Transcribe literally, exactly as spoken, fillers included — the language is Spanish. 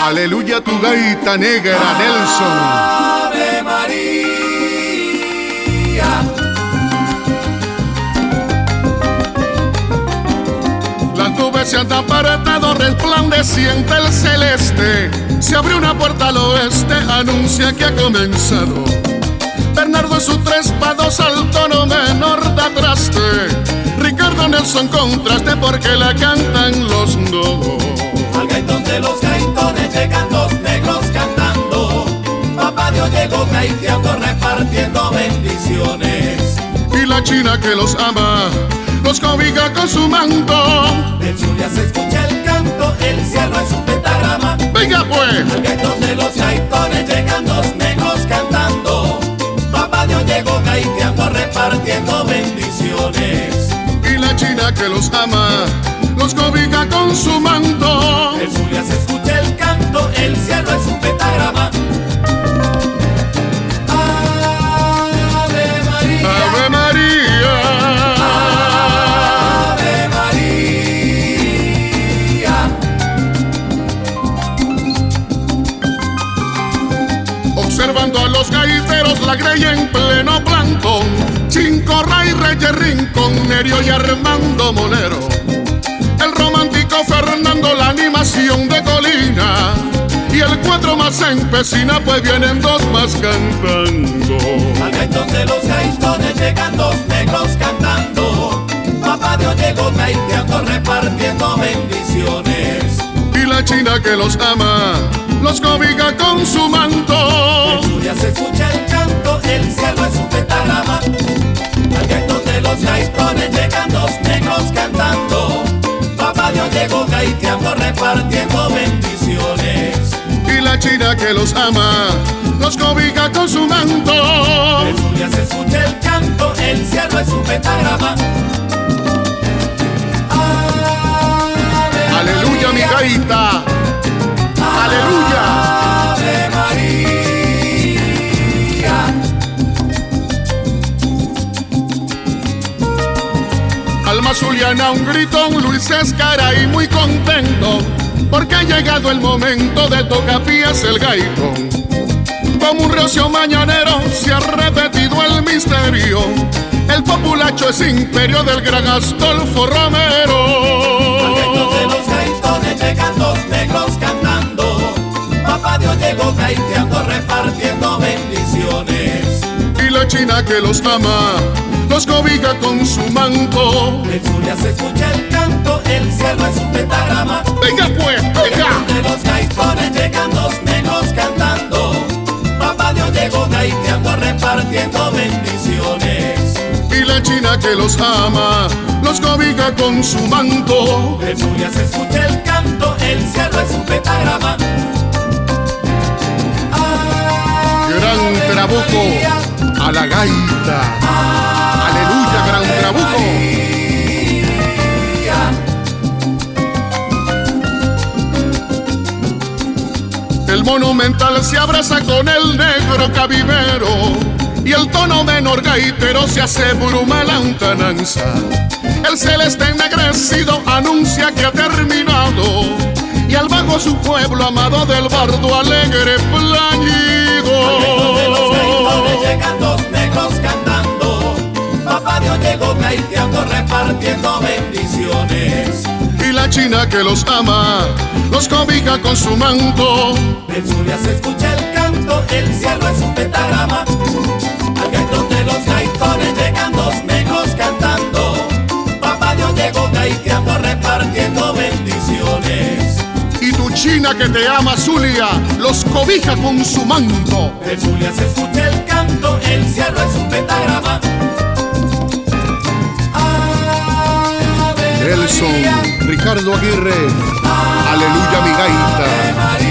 Aleluya tu gaita negra, Nelson. Ave María. Las nubes se han apartado, resplandeciente el celeste. Se abre una puerta al oeste, anuncia que ha comenzado. Bernardo en su tres pados al tono menor da traste. Ricardo Nelson contraste porque la cantan los dos. Al gaitón de los gaitones llegan dos negros cantando. Papá Dios llegó gaiteando, repartiendo bendiciones. Y la china que los ama los cobija con su manto. Del Zulia se escucha el canto, el cielo es un pentagrama. Venga pues. Al gaitón de los gaitones llegan dos negros cantando. Papá Dios llegó gaiteando, repartiendo bendiciones. Y la china que los ama los cobija con su manto. Del Zulia se escucha el canto, el cielo es un pentagrama. Ave María. Ave María. Ave María. Observando a los gaiteros, la grey en pleno plantón. Chincorra y Reyes Rincón, Nerio y Armando Molero. El romántico Fernando, la animación de Colina. Y el cuatro más se empecina, pues vienen dos más cantando. Al gaitón de los gaitones llegan dos negros cantando. Papá Dios llegó gaiteando, repartiendo bendiciones. Y la china que los ama los cobija con su manto. Del Zulia se escucha el canto, el cielo es un pentagrama. Al gaitón de los gaitones llegan dos negros cantando. Papá Dios llegó gaiteando, repartiendo bendiciones. Y la china que los ama los cobija con su manto. Del Zulia se escucha el canto, el cielo es un pentagrama. Ave Aleluya mi María. gaita. Aleluya. Ave María. Alma zuliana, un grito, un Luis Escaray muy contento, porque ha llegado el momento de tocapiés el gaitón. Como un recio mañanero se ha repetido el misterio. El populacho es imperio del gran Astolfo Romero. Al gaitón de los gaitones llegan dos negros cantando. Papá Dios llegó gaiteando, repartiendo bendiciones. Y la china que los ama los cobija con su manto. Del Zulia se escucha el canto, el cielo es un pentagrama. Venga pues, Al venga. gaitón de los gaitones llegan dos negros cantando. Papá Dios llegó gaiteando, repartiendo bendiciones. Y la china que los ama los cobija con su manto. Del Zulia se escucha el canto, el cielo es un pentagrama. Gran Ave trabuco María. a la gaita. Aleluya, gran trabuco. María. El monumental se abraza con el negro cabimero y el tono menor gaitero se hace bruma la lontananza. El celeste ennegrecido anuncia que ha terminado y al bajo su pueblo amado del bardo alegre plañido. Al gaitón de los gaitones llegan dos negros cantando. Papá Dios llegó gaiteando, repartiendo bendiciones. Y la china que los ama los cobija con su manto. Del Zulia se escucha el canto, el cielo es un pentagrama. Al gaitón de los gaitones llegan dos negros cantando. Papá Dios llegó gaiteando, repartiendo bendiciones. Y tu china que te ama, Zulia, los cobija con su manto. Del Zulia se escucha el canto, el cielo es un pentagrama. Ave Nelson, María. Ricardo Aguirre, aleluya mi gaita. Ave María.